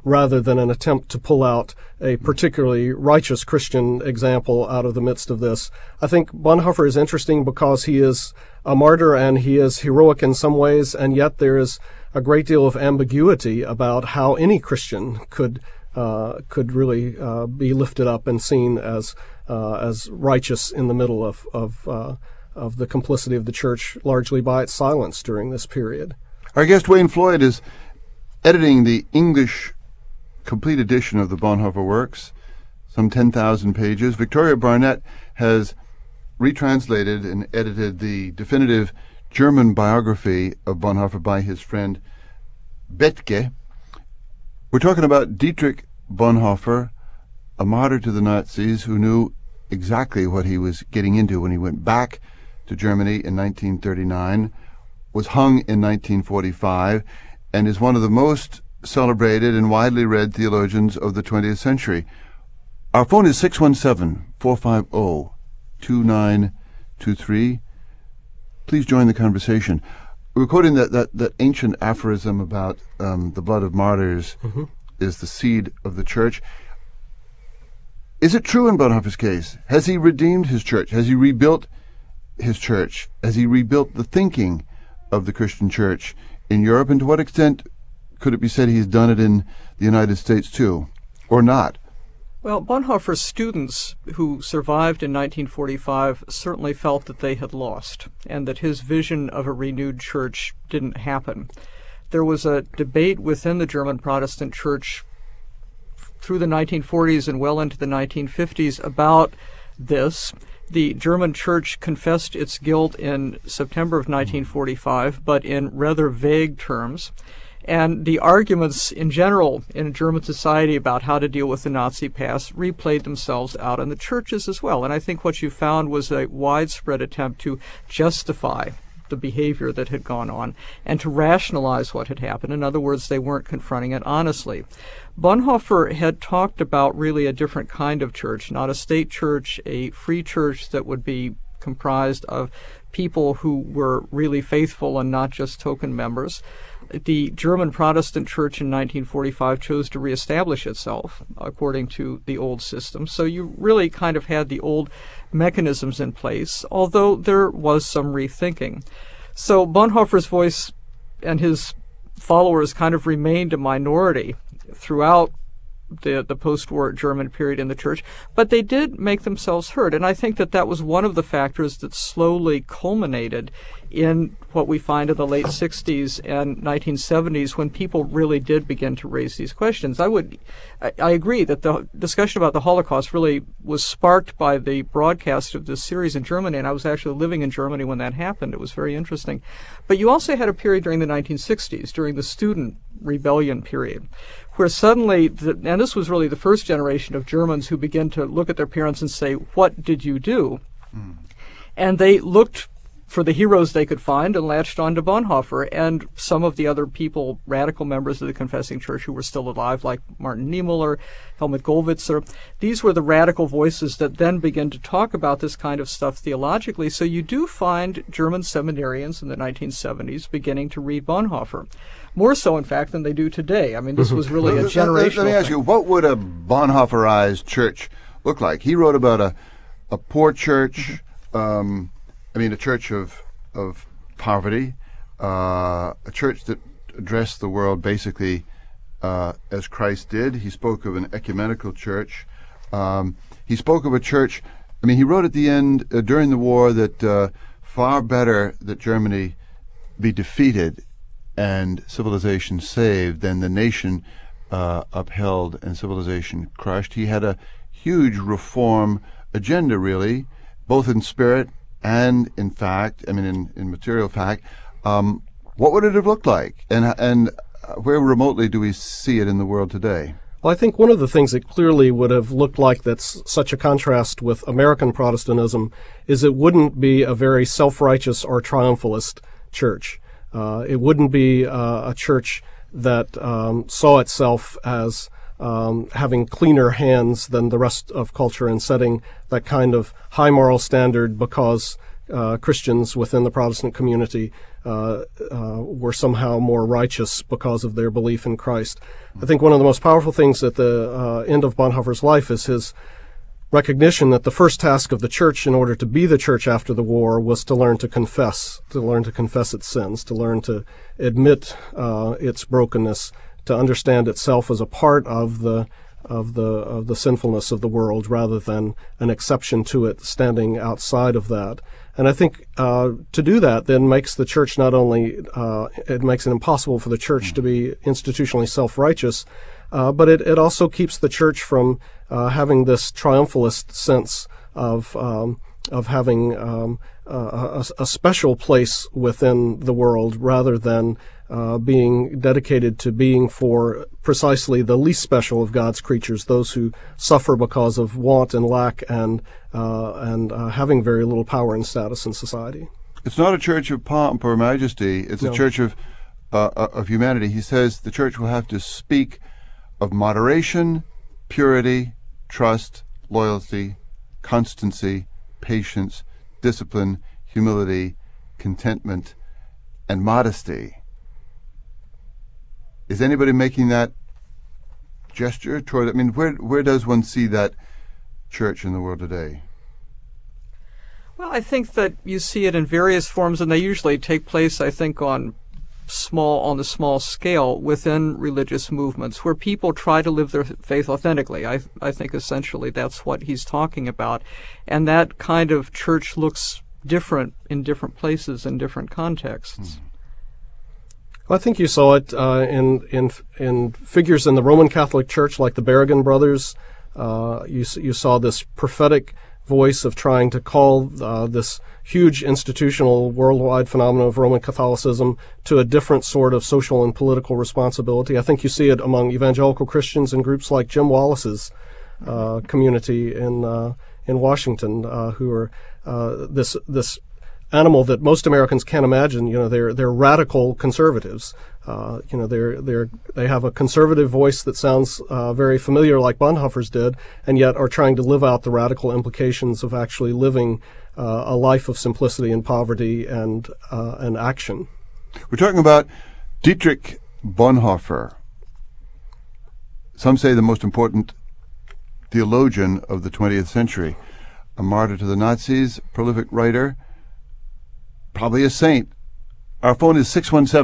rather than an attempt to pull out a particularly righteous Christian example out of the midst of this. I think Bonhoeffer is interesting because he is a martyr and he is heroic in some ways, and yet there is a great deal of ambiguity about how any Christian could really be lifted up and seen as righteous in the middle of the complicity of the church, largely by its silence during this period. Our guest Wayne Floyd is editing the English complete edition of the Bonhoeffer works, some 10,000 pages. Victoria Barnett has retranslated and edited the definitive German biography of Bonhoeffer by his friend Bethge. We're talking about Dietrich Bonhoeffer, a martyr to the Nazis who knew exactly what he was getting into when he went back to Germany in 1939, was hung in 1945, and is one of the most celebrated and widely read theologians of the 20th century. Our phone is 617-450-2923. Please join the conversation. We're quoting that ancient aphorism about the blood of martyrs is the seed of the church. Is it true in Bonhoeffer's case? Has he redeemed his church? Has he rebuilt his church? Has he rebuilt the thinking of the Christian church in Europe? And to what extent could it be said he's done it in the United States too, or not? Well, Bonhoeffer's students who survived in 1945 certainly felt that they had lost, and that his vision of a renewed church didn't happen. There was a debate within the German Protestant church through the 1940s and well into the 1950s about this. The German church confessed its guilt in September of 1945, but in rather vague terms. And the arguments in general in German society about how to deal with the Nazi past replayed themselves out in the churches as well. And I think what you found was a widespread attempt to justify the behavior that had gone on and to rationalize what had happened. In other words, they weren't confronting it honestly. Bonhoeffer had talked about really a different kind of church, not a state church, a free church that would be comprised of people who were really faithful and not just token members. The German Protestant church in 1945 chose to reestablish itself according to the old system. So you really kind of had the old mechanisms in place, although there was some rethinking. So Bonhoeffer's voice and his followers kind of remained a minority throughout the post-war German period in the church, but they did make themselves heard. And I think that was one of the factors that slowly culminated in what we find in the late 60s and 1970s when people really did begin to raise these questions. I agree that the discussion about the Holocaust really was sparked by the broadcast of this series in Germany, and I was actually living in Germany when that happened. It was very interesting. But you also had a period during the 1960s, during the student rebellion period, where suddenly, and this was really the first generation of Germans who began to look at their parents and say, "What did you do?" And they looked for the heroes they could find and latched on to Bonhoeffer and some of the other people, radical members of the Confessing Church who were still alive, like Martin Niemöller, Helmut Gollwitzer. These were the radical voices that then began to talk about this kind of stuff theologically. So you do find German seminarians in the 1970s beginning to read Bonhoeffer. More so, in fact, than they do today. I mean, this was really a generational Let me ask you, what would a Bonhoefferized church look like? He wrote about a poor church, a church of poverty, a church that addressed the world basically as Christ did. He spoke of an ecumenical church. He spoke of a church, he wrote at the end, during the war, that far better that Germany be defeated and civilization saved than the nation upheld and civilization crushed. He had a huge reform agenda, really, both in spirit and in fact, in material fact. What would it have looked like? And where remotely do we see it in the world today? Well, I think one of the things that clearly would have looked like that's such a contrast with American Protestantism is it wouldn't be a very self-righteous or triumphalist church. It wouldn't be a church that saw itself as having cleaner hands than the rest of culture and setting that kind of high moral standard because Christians within the Protestant community were somehow more righteous because of their belief in Christ. I think one of the most powerful things at the end of Bonhoeffer's life is his recognition that the first task of the church in order to be the church after the war was to learn to confess its sins, to learn to admit its brokenness, to understand itself as a part of the sinfulness of the world rather than an exception to it, standing outside of that. And I think to do that then makes the church not only, it makes it impossible for the church to be institutionally self-righteous, but it also keeps the church from having this triumphalist sense of having a special place within the world rather than being dedicated to being for precisely the least special of God's creatures, those who suffer because of want and lack and having very little power and status in society. It's not a church of pomp or majesty. It's a church of humanity. He says the church will have to speak of moderation, purity, trust, loyalty, constancy, patience, discipline, humility, contentment, and modesty. Is anybody making that gesture toward? I mean, where does one see that church in the world today? Well, I think that you see it in various forms, and they usually take place, I think, on a small scale within religious movements where people try to live their faith authentically. I think essentially that's what he's talking about. And that kind of church looks different in different places and different contexts. Well, I think you saw it in figures in the Roman Catholic Church like the Berrigan brothers. You saw this prophetic voice of trying to call this huge institutional worldwide phenomenon of Roman Catholicism to a different sort of social and political responsibility. I think you see it among evangelical Christians in groups like Jim Wallace's community in Washington, who are this animal that most Americans can't imagine. You know, they're radical conservatives. They have a conservative voice that sounds very familiar, like Bonhoeffer's did, and yet are trying to live out the radical implications of actually living a life of simplicity and poverty and action. We're talking about Dietrich Bonhoeffer. Some say the most important theologian of the 20th century, a martyr to the Nazis, prolific writer, probably a saint. Our phone is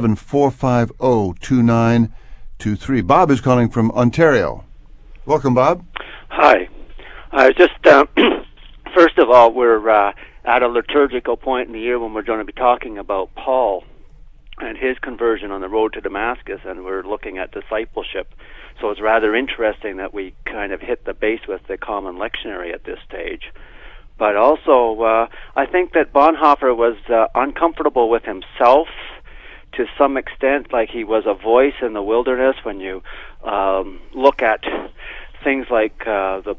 617-450-2923. Bob is calling from Ontario. Welcome, Bob. Hi. Just first of all, we're at a liturgical point in the year when we're going to be talking about Paul and his conversion on the road to Damascus, and we're looking at discipleship. So it's rather interesting that we kind of hit the base with the common lectionary at this stage. But also, I think that Bonhoeffer was uncomfortable with himself to some extent, like he was a voice in the wilderness. When you look at things like the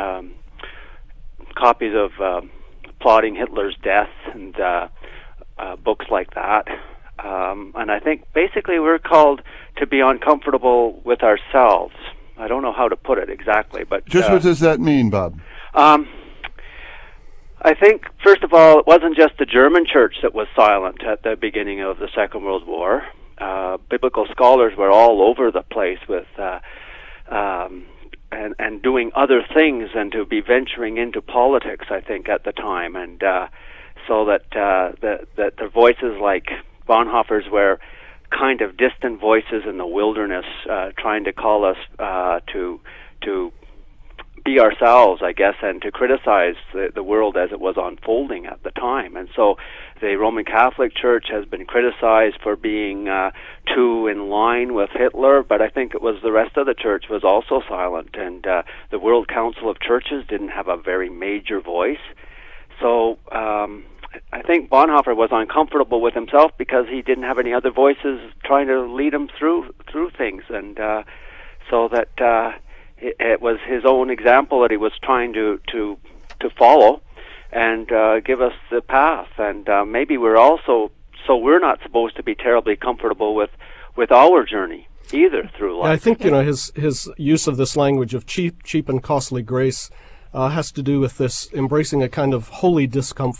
copies of Plotting Hitler's Death and books like that. And I think basically we're called to be uncomfortable with ourselves. I don't know how to put it exactly, but... Just what does that mean, Bob? I think, first of all, it wasn't just the German church that was silent at the beginning of the Second World War. Biblical scholars were all over the place with and doing other things and to be venturing into politics, I think, at the time. And so that the voices like Bonhoeffer's were kind of distant voices in the wilderness, trying to call us to be ourselves, I guess, and to criticize the world as it was unfolding at the time. And so the Roman Catholic Church has been criticized for being too in line with Hitler, but I think it was the rest of the church was also silent, and the World Council of Churches didn't have a very major voice. So I think Bonhoeffer was uncomfortable with himself because he didn't have any other voices trying to lead him through things, and so that it was his own example that he was trying to follow and give us the path. And maybe we're not supposed to be terribly comfortable with our journey either through life. Yeah, I think his use of this language of cheap and costly grace has to do with this embracing a kind of holy discomfort.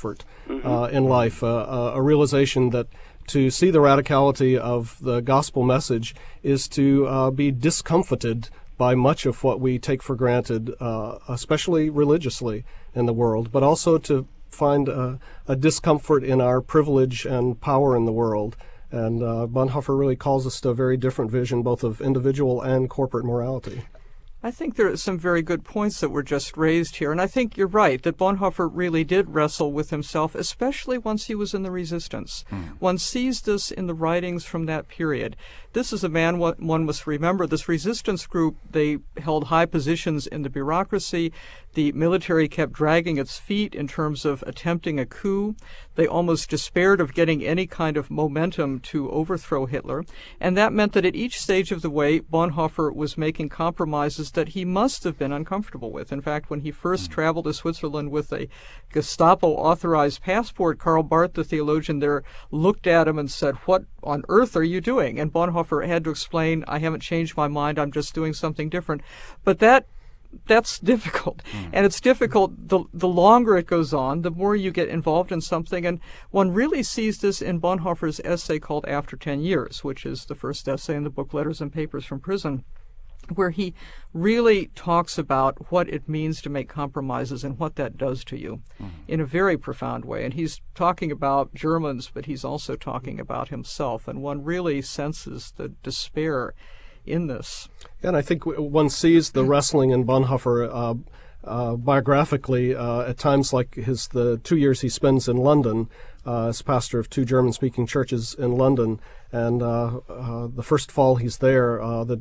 in life, a realization that to see the radicality of the gospel message is to be discomfited by much of what we take for granted, especially religiously in the world, but also to find a discomfort in our privilege and power in the world. And Bonhoeffer really calls us to a very different vision, both of individual and corporate morality. I think there are some very good points that were just raised here, and I think you're right that Bonhoeffer really did wrestle with himself, especially once he was in the resistance. One sees this in the writings from that period. This is a man, one must remember, this resistance group, they held high positions in the bureaucracy. The military kept dragging its feet in terms of attempting a coup. They almost despaired of getting any kind of momentum to overthrow Hitler, and that meant that at each stage of the way, Bonhoeffer was making compromises that he must have been uncomfortable with. In fact, when he first traveled to Switzerland with a Gestapo-authorized passport, Karl Barth, the theologian there, looked at him and said, "What on earth are you doing?" And Bonhoeffer had to explain, "I haven't changed my mind, I'm just doing something different." But that's difficult. And it's difficult the longer it goes on, the more you get involved in something. And one really sees this in Bonhoeffer's essay called After 10 Years, which is the first essay in the book Letters and Papers from Prison, where he really talks about what it means to make compromises and what that does to you in a very profound way. And he's talking about Germans, but he's also talking about himself. And one really senses the despair in this. And I think one sees the wrestling in Bonhoeffer biographically at times like the 2 years he spends in London as pastor of 2 German-speaking churches in London. And the first fall he's there,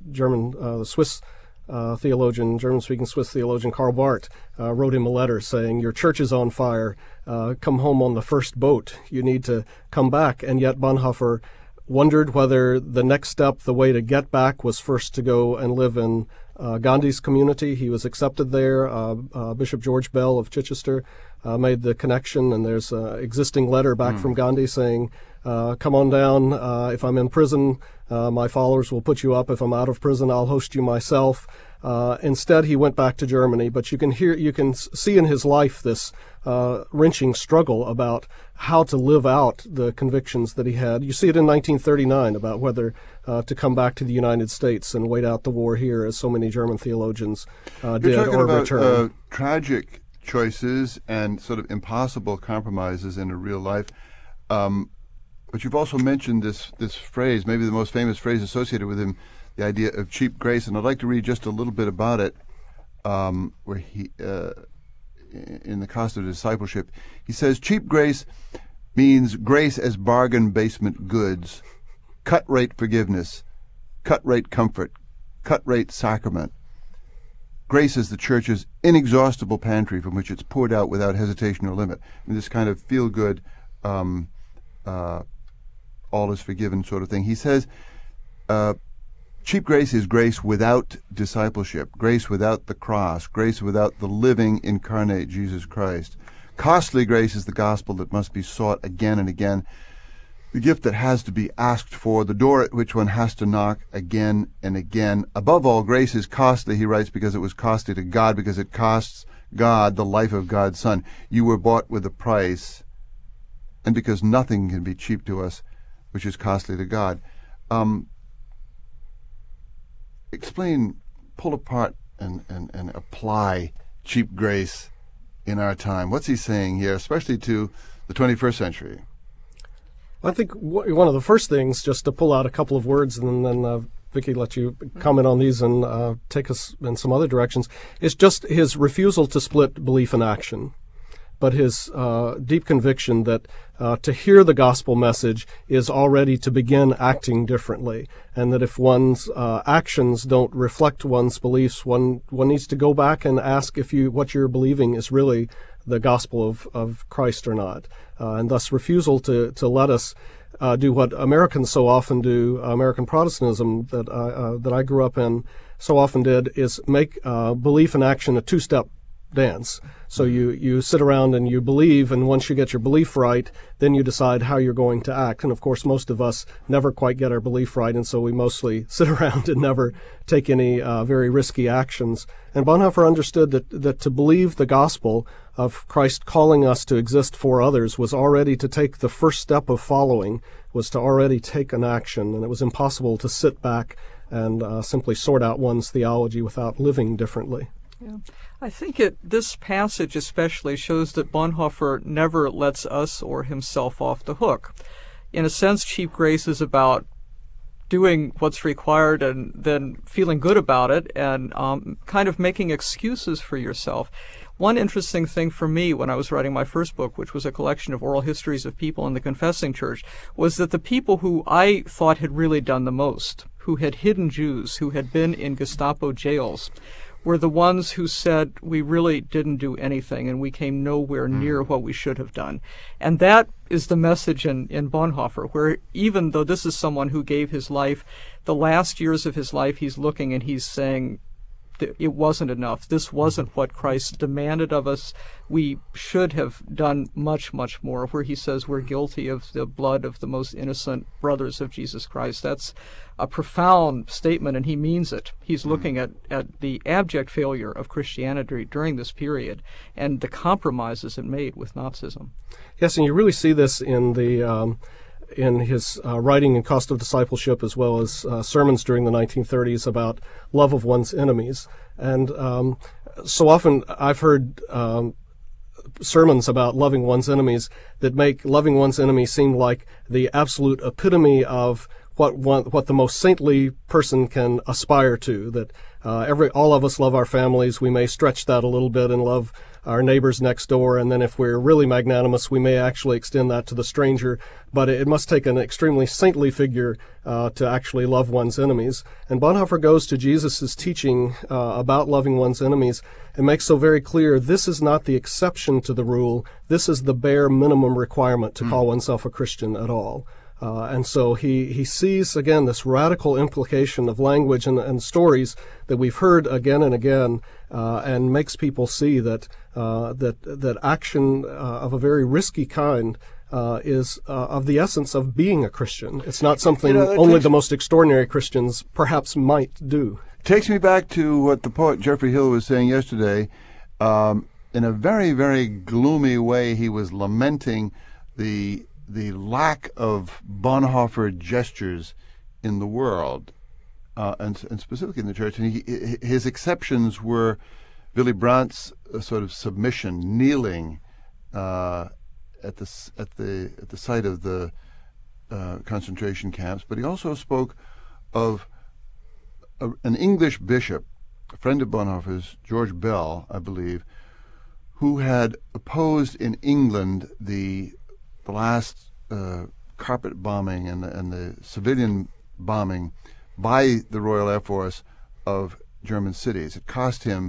the Swiss theologian, German-speaking Swiss theologian Karl Barth wrote him a letter saying, "Your church is on fire. Come home on the first boat. You need to come back." And yet Bonhoeffer wondered whether the next step, the way to get back, was first to go and live in Gandhi's community. He was accepted there. Bishop George Bell of Chichester made the connection, and there's an existing letter back from Gandhi saying, "Come on down. If I'm in prison, my followers will put you up. If I'm out of prison, I'll host you myself." Instead, he went back to Germany. But you can see in his life this wrenching struggle about how to live out the convictions that he had. You see it in 1939 about whether to come back to the United States and wait out the war here, as so many German theologians did, You're talking or about return. Tragic choices and sort of impossible compromises in a real life. But you've also mentioned this phrase, maybe the most famous phrase associated with him, the idea of cheap grace. And I'd like to read just a little bit about it, where he, in The Cost of Discipleship, he says, "Cheap grace means grace as bargain basement goods, cut-rate forgiveness, cut-rate comfort, cut-rate sacrament. Grace is the church's inexhaustible pantry from which it's poured out without hesitation or limit." I mean, this kind of feel-good, all is forgiven sort of thing. He says, cheap grace is grace without discipleship, grace without the cross, grace without the living, incarnate Jesus Christ. Costly grace is the gospel that must be sought again and again, the gift that has to be asked for, the door at which one has to knock again and again. Above all, grace is costly, he writes, because it was costly to God, because it costs God the life of God's Son. You were bought with a price, and because nothing can be cheap to us, which is costly to God. Explain, pull apart and apply cheap grace in our time. What's he saying here, especially to the 21st century? I think one of the first things, just to pull out a couple of words, and then Vicki, let you comment on these and take us in some other directions, is just his refusal to split belief and action, but his deep conviction that to hear the gospel message is already to begin acting differently, and that if one's actions don't reflect one's beliefs, one needs to go back and ask if what you're believing is really the gospel of Christ or not, and thus refusal to let us do what Americans so often do, American Protestantism that I grew up in so often did, is make belief and action a two-step dance. So you sit around and you believe, and once you get your belief right, then you decide how you're going to act. And of course, most of us never quite get our belief right, and so we mostly sit around and never take any very risky actions. And Bonhoeffer understood that to believe the gospel of Christ calling us to exist for others was already to take the first step of following, was to already take an action, and it was impossible to sit back and simply sort out one's theology without living differently. Yeah. I think this passage especially shows that Bonhoeffer never lets us or himself off the hook. In a sense, cheap grace is about doing what's required and then feeling good about it and kind of making excuses for yourself. One interesting thing for me when I was writing my first book, which was a collection of oral histories of people in the confessing church, was that the people who I thought had really done the most, who had hidden Jews, who had been in Gestapo jails, were the ones who said, we really didn't do anything and we came nowhere near what we should have done. And that is the message in Bonhoeffer, where even though this is someone who gave his life, the last years of his life, he's looking and he's saying, it wasn't enough. This wasn't what Christ demanded of us. We should have done much, much more, where he says we're guilty of the blood of the most innocent brothers of Jesus Christ. That's a profound statement, and he means it. He's looking at the abject failure of Christianity during this period and the compromises it made with Nazism. Yes, and you really see this in the in his writing in Cost of Discipleship, as well as sermons during the 1930s about love of one's enemies. And so often I've heard sermons about loving one's enemies that make loving one's enemy seem like the absolute epitome of what the most saintly person can aspire to. That all of us love our families. We may stretch that a little bit and love our neighbors next door, and then if we're really magnanimous, we may actually extend that to the stranger. But it must take an extremely saintly figure to actually love one's enemies. And Bonhoeffer goes to Jesus' teaching about loving one's enemies and makes so very clear this is not the exception to the rule. This is the bare minimum requirement to call oneself a Christian at all. And so he sees, again, this radical implication of language and stories that we've heard again and again, and makes people see that action of a very risky kind is of the essence of being a Christian. It's not something only the most extraordinary Christians perhaps might do. Takes me back to what the poet Geoffrey Hill was saying yesterday. In a very, very gloomy way, he was lamenting the lack of Bonhoeffer gestures in the world, and specifically in the church. And his exceptions were Willy Brandt's sort of submission, kneeling at the site of the concentration camps. But he also spoke of an English bishop, a friend of Bonhoeffer's, George Bell, I believe, who had opposed in England the last carpet bombing and the civilian bombing by the Royal Air Force of German cities. It cost him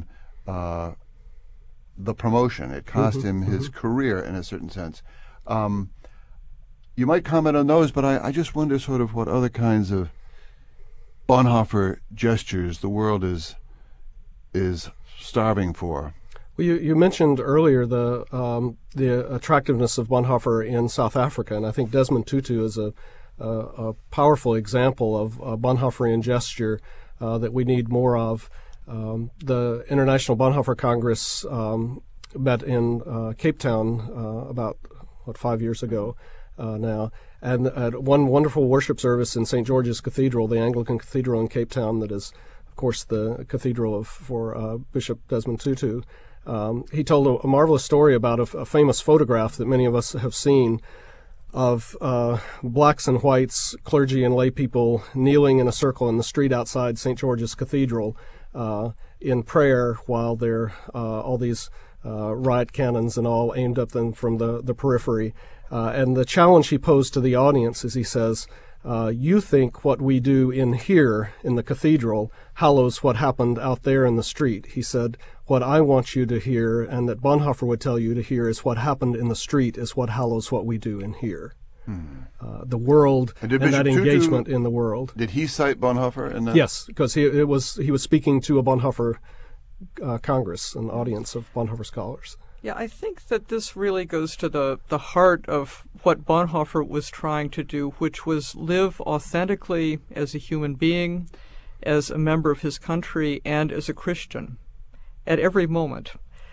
the promotion. It cost him his career in a certain sense. You might comment on those, but I just wonder sort of what other kinds of Bonhoeffer gestures the world is starving for. Well, you mentioned earlier the attractiveness of Bonhoeffer in South Africa, and I think Desmond Tutu is a powerful example of Bonhoefferian gesture that we need more of. The International Bonhoeffer Congress met in Cape Town about 5 years ago now, and at one wonderful worship service in St. George's Cathedral, the Anglican Cathedral in Cape Town, that is, of course, the cathedral for Bishop Desmond Tutu. He told a marvelous story about a famous photograph that many of us have seen of blacks and whites, clergy and lay people kneeling in a circle in the street outside St. George's Cathedral in prayer while there all these riot cannons and all aimed at them from the periphery. And the challenge he posed to the audience is, he says, you think what we do in here in the cathedral hallows what happened out there in the street. He said, what I want you to hear, and that Bonhoeffer would tell you to hear, is what happened in the street is what hallows what we do in here. The world and that engagement in the world. Did he cite Bonhoeffer in that? Yes, because he was speaking to a Bonhoeffer Congress, an audience of Bonhoeffer scholars. Yeah, I think that this really goes to the heart of what Bonhoeffer was trying to do, which was live authentically as a human being, as a member of his country, and as a Christian at every moment.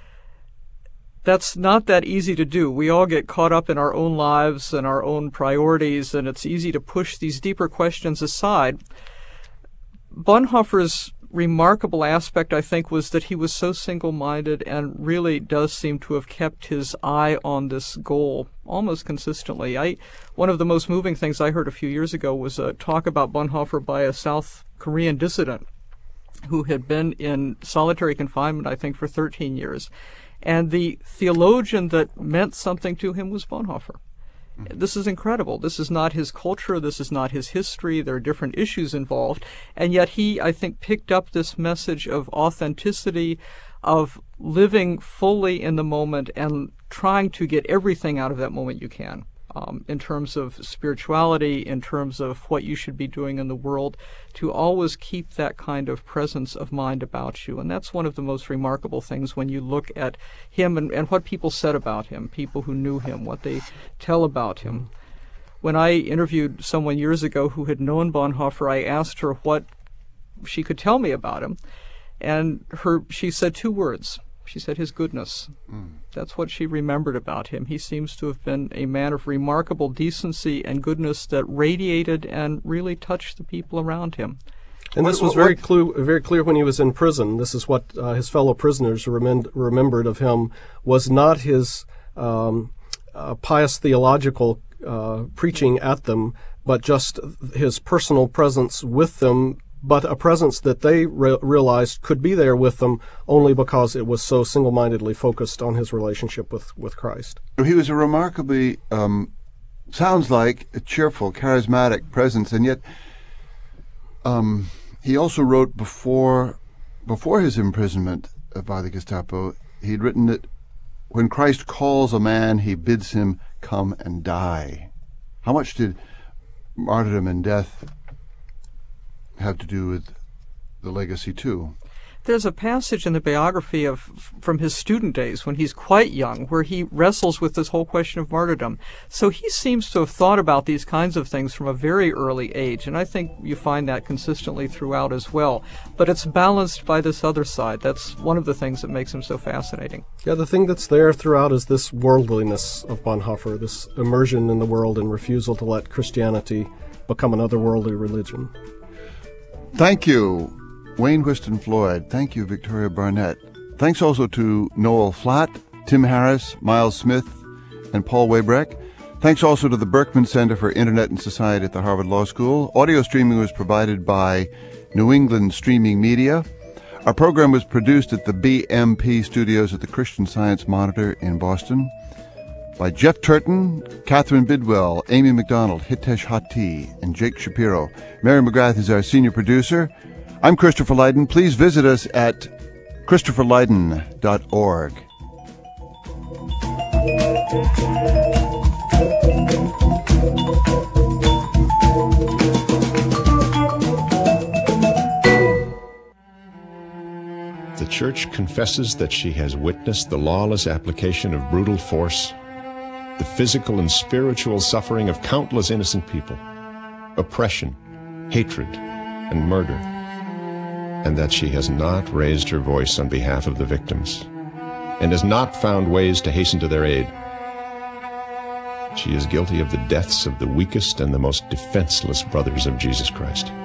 That's not that easy to do. We all get caught up in our own lives and our own priorities, and it's easy to push these deeper questions aside. Bonhoeffer's remarkable aspect, I think, was that he was so single-minded and really does seem to have kept his eye on this goal almost consistently. One of the most moving things I heard a few years ago was a talk about Bonhoeffer by a South Korean dissident who had been in solitary confinement, I think, for 13 years. And the theologian that meant something to him was Bonhoeffer. This is incredible. This is not his culture. This is not his history. There are different issues involved. And yet he, I think, picked up this message of authenticity, of living fully in the moment and trying to get everything out of that moment you can, in terms of spirituality, in terms of what you should be doing in the world, to always keep that kind of presence of mind about you. And that's one of the most remarkable things when you look at him and what people said about him, people who knew him, what they tell about him. When I interviewed someone years ago who had known Bonhoeffer, I asked her what she could tell me about him. And she said two words. She said his goodness. That's what she remembered about him. He seems to have been a man of remarkable decency and goodness that radiated and really touched the people around him. And this was very clear when he was in prison. This is what his fellow prisoners remembered of him, was not his pious theological preaching at them, but just his personal presence with them, but a presence that they realized could be there with them only because it was so single-mindedly focused on his relationship with Christ. He was a remarkably, sounds like a cheerful, charismatic presence, and yet he also wrote before his imprisonment by the Gestapo, he'd written that when Christ calls a man, he bids him come and die. How much did martyrdom and death have to do with the legacy too? There's a passage in the biography from his student days when he's quite young where he wrestles with this whole question of martyrdom. So he seems to have thought about these kinds of things from a very early age, and I think you find that consistently throughout as well. But it's balanced by this other side. That's one of the things that makes him so fascinating. Yeah, the thing that's there throughout is this worldliness of Bonhoeffer, this immersion in the world and refusal to let Christianity become an otherworldly religion. Thank you, Wayne Whiston Floyd. Thank you, Victoria Barnett. Thanks also to Noel Flatt, Tim Harris, Miles Smith, and Paul Waybrek. Thanks also to the Berkman Center for Internet and Society at the Harvard Law School. Audio streaming was provided by New England Streaming Media. Our program was produced at the BMP studios at the Christian Science Monitor in Boston by Jeff Turton, Catherine Bidwell, Amy McDonald, Hitesh Hati, and Jake Shapiro. Mary McGrath is our senior producer. I'm Christopher Lydon. Please visit us at christopherlydon.org. The Church confesses that she has witnessed the lawless application of brutal force, the physical and spiritual suffering of countless innocent people, oppression, hatred, and murder, and that she has not raised her voice on behalf of the victims and has not found ways to hasten to their aid. She is guilty of the deaths of the weakest and the most defenseless brothers of Jesus Christ.